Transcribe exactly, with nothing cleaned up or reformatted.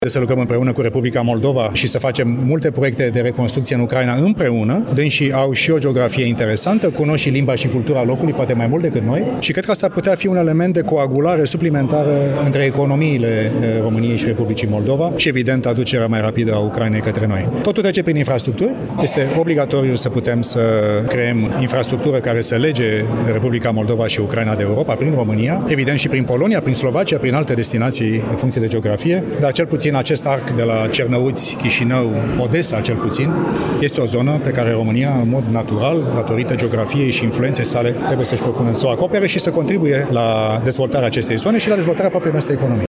Să lucrăm împreună cu Republica Moldova și să facem multe proiecte de reconstrucție în Ucraina împreună. Dânsii au și o geografie interesantă, cunosc și limba și cultura locului, poate mai mult decât noi, și cred că asta ar putea fi un element de coagulare suplimentară între economiile României și Republicii Moldova și, evident, aducerea mai rapidă a Ucrainei către noi. Totul trece prin infrastructură. Este obligatoriu să putem să creăm infrastructură care să lege Republica Moldova și Ucraina de Europa prin România, evident și prin Polonia, prin Slovacia, prin alte destinații în funcție de geografie, dar cel puțin acest arc de la Cernăuți, Chișinău, Odessa cel puțin, este o zonă pe care România, în mod natural, datorită geografiei și influenței sale, trebuie să-și propună să o acopere și să contribuie la dezvoltarea acestei zone și la dezvoltarea propriei noastre economii.